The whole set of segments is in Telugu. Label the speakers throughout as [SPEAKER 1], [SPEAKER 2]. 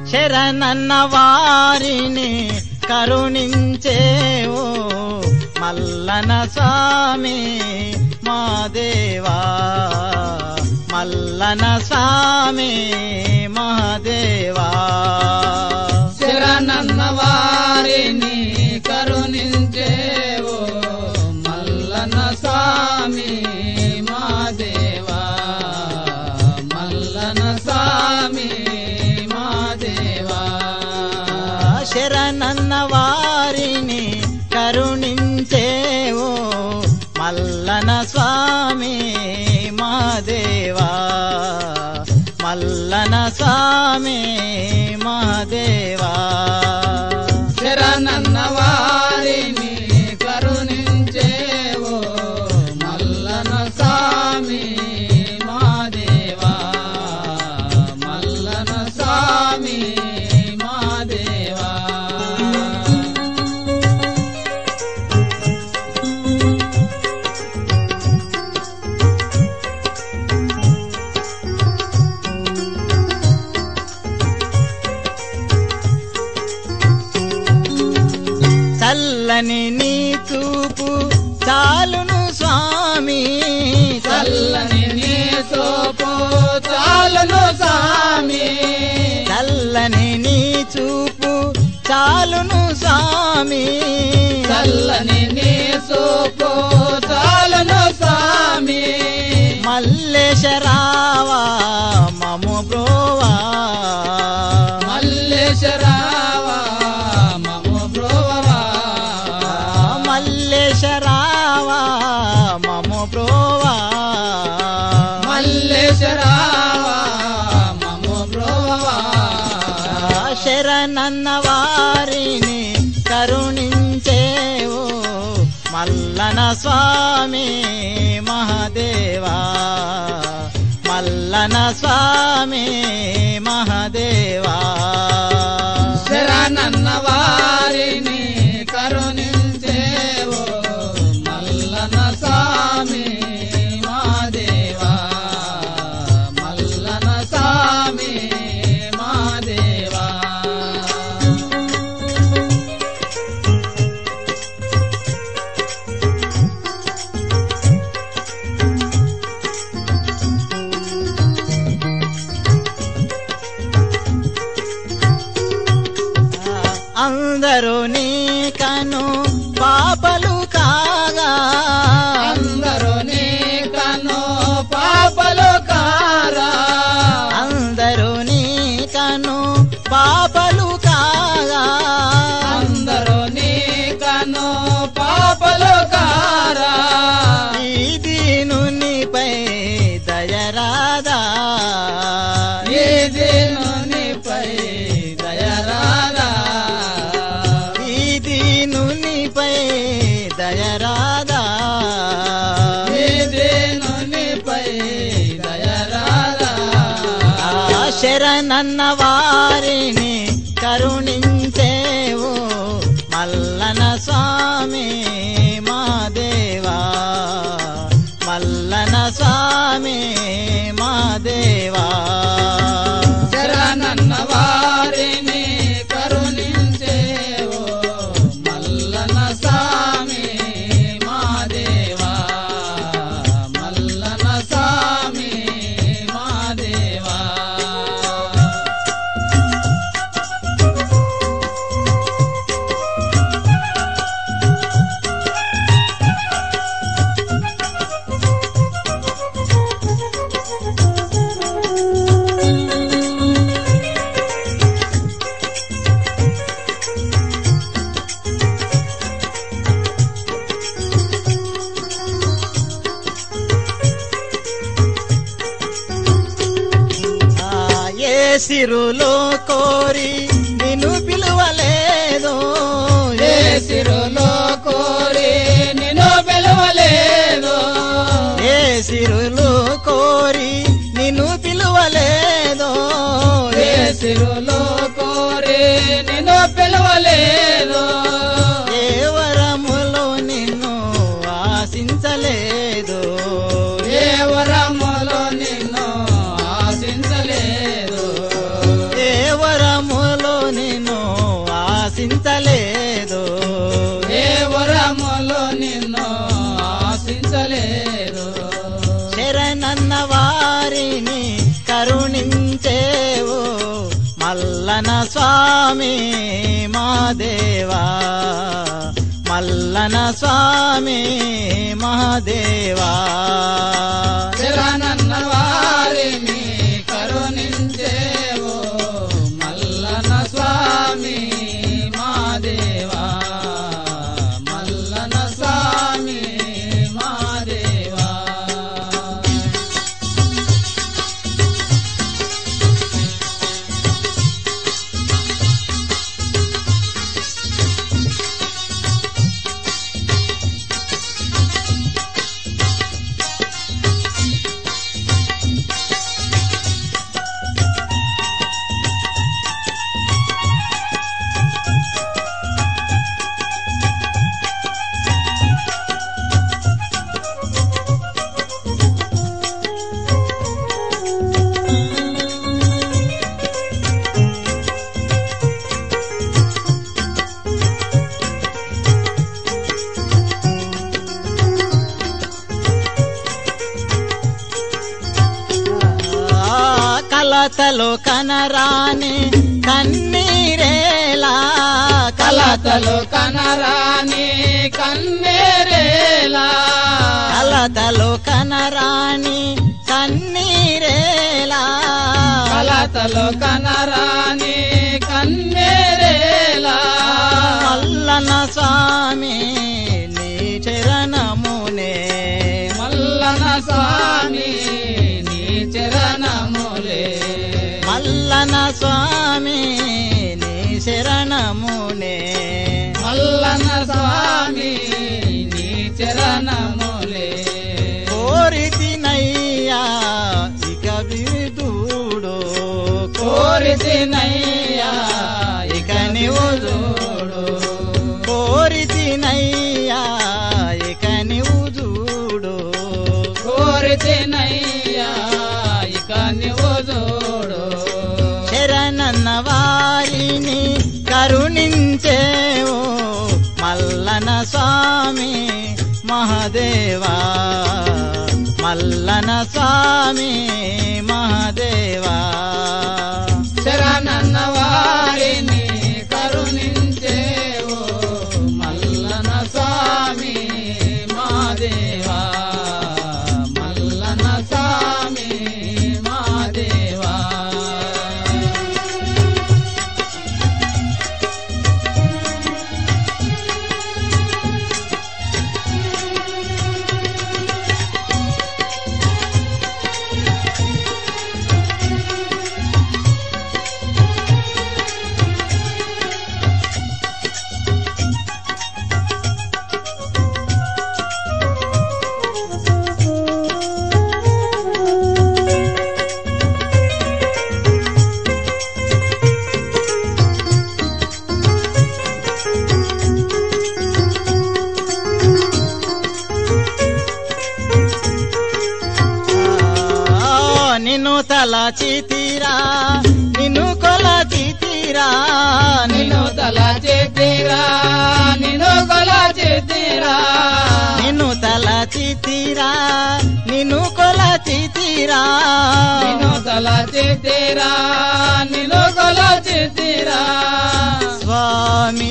[SPEAKER 1] శరణన్న వారిని కరుణించేవో మల్లన స్వామి మా దేవా మల్లన స్వామి మహాదేవా
[SPEAKER 2] శరణన్న వారిని కరుణించేవో మల్లన స్వామి మా దేవా మల్లన స్వామి మా దేవా
[SPEAKER 1] శరణన్న వారిని కరుణించేవో మల్లన స్వామి మా దేవా మల్లన స్వామి మహాదేవా
[SPEAKER 2] శరణన్న వారిని కరుణించేవో మల్లన స్వామి మా దేవా మల్లన స్వామి మా దేవా
[SPEAKER 1] చల్లని నీ చూపు చాలును స్వామి
[SPEAKER 2] చల్లని నీ చూపు చాలును స్వామి
[SPEAKER 1] చల్లని నీ చూపు చాలును స్వామి
[SPEAKER 2] చల్లని నీ చూపు చాలును స్వామి
[SPEAKER 1] మల్లేశరావా మము బ్రోవా
[SPEAKER 2] మల్లేశరావా మము బ్రోవా
[SPEAKER 1] మల్లేశరావా మము బ్రోవా
[SPEAKER 2] మల్లేశరావా మము బ్రోవా
[SPEAKER 1] శరణన్న వారిని కరుణించేవో మల్లన స్వామి మహాదేవా మల్లన స్వామి మహాదేవా
[SPEAKER 2] శరణన్న వారిని కరుణించేవో మల్లన స్వామి మా దేవా మల్లన స్వామి మా దేవా
[SPEAKER 1] అందరూ నీ కను పాపలు కాగా
[SPEAKER 2] అందరూ నీ కను పాపలు కారా
[SPEAKER 1] అందరూ నీ కను పాపలు కాగా
[SPEAKER 2] అందరూ నీ కను పాపలు కారా
[SPEAKER 1] ఈ దీనునిపై దయరాదా
[SPEAKER 2] ఈ దీనునిపై దయరారా
[SPEAKER 1] ఈ దీనునిపై దయరాదా
[SPEAKER 2] ఈ దీనునిపై దయరారా
[SPEAKER 1] శరణన్న వారిని కరుణించేవో మల్లన స్వామి మా దేవా మల్లన స్వామి మా దేవా
[SPEAKER 2] శరణన్న వారిని కరుణించేవో మల్లన స్వామి మా దేవా మల్లన స్వామి మా దేవా
[SPEAKER 1] ఏ సిరులో కోరి నిన్ను పిలువలేదో
[SPEAKER 2] ఏ సిరులో కోరి నిన్ను పిలవలేదు
[SPEAKER 1] ఏ సిరులో కోరి నిన్ను పిలువలేదో
[SPEAKER 2] ఏ సిరులో కోరి నిన్ను పిలవలేదు
[SPEAKER 1] ఏ వరములో నిన్ను ఆశించలేదు
[SPEAKER 2] ఏ వరములో నిన్ను ఆశించలేదు
[SPEAKER 1] ఏ వరములో శరణన్న వారిని కరుణించేవు మల్లన స్వామి మహాదేవా మల్లన స్వామి మహాదేవా
[SPEAKER 2] శరణన్న వారిని కరుణించేవో మల్లన స్వామి మహాదేవా మల్లన స్వామి మహాదేవా
[SPEAKER 1] కలతలు కనరాని కన్నీరేలా
[SPEAKER 2] కలతలు కనరాని కన్నీరేలా
[SPEAKER 1] కలతలు కనరాని కన్నీరేలా
[SPEAKER 2] కలతలు కనరాని కన్నీరేలా
[SPEAKER 1] మల్లన స్వామి నీ చరణమునే
[SPEAKER 2] మల్లన స్వామి నీ చరణములే
[SPEAKER 1] మల్లన స్వామి నీ శరణమునే
[SPEAKER 2] మల్లన స్వామి నీ చరణములే
[SPEAKER 1] కోరితినయ్యా ఇక విదుడు
[SPEAKER 2] కోరితినయ్యా
[SPEAKER 1] ఇక నీవు చూడు కోరితినయ్యా ఇక నీవు చూడు
[SPEAKER 2] కోరితినయ్యా ఇక నీవు చూడు
[SPEAKER 1] శరణన్న వారిని కరుణించేవు మల్లన స్వామి మహాదేవా మల్లన స్వామి మహాదేవా
[SPEAKER 2] శరణన్న వారిని కరుణించేవో మల్లన స్వామి మహాదేవా మల్లన స్వామి మహాదేవా
[SPEAKER 1] నిన్ను తలచితిరా నిన్ను కొలచితిరా
[SPEAKER 2] నిన్ను తలచితిరా నిన్ను కొలచితిరా
[SPEAKER 1] నిన్ను తలచితిరా నిన్ను కొలచితిరా
[SPEAKER 2] నిన్ను తలచితిరా నిన్ను కొలచితిరా
[SPEAKER 1] స్వామి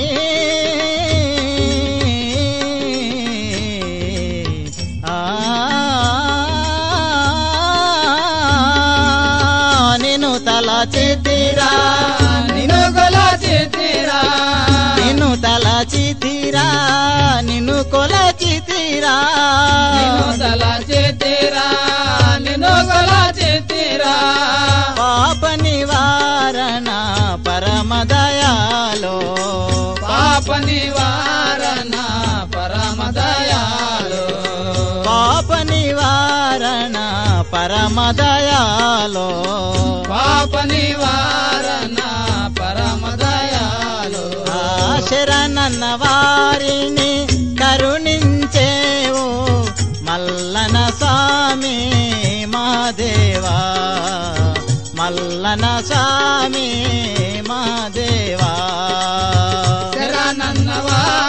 [SPEAKER 1] నిన్ను తలచితిరా
[SPEAKER 2] నిన్ను కొలచితిరా
[SPEAKER 1] నిన్ను తలచితిరా నిన్ను కొలచితిరా
[SPEAKER 2] నిన్ను తలచితిరా నిన్ను కొలచితిరా
[SPEAKER 1] పాప నివారణ పరమ దయాలో
[SPEAKER 2] పాప నివారణ పరమ దయాలు
[SPEAKER 1] పాప నివారణ పరమ దయాలో
[SPEAKER 2] పాప నివారణ పరమ దయాలు
[SPEAKER 1] శరణన్న వారిని కరుణించేవు మల్లన స్వామి మహాదేవా మల్లన స్వామి మహాదేవా
[SPEAKER 2] శరణన్న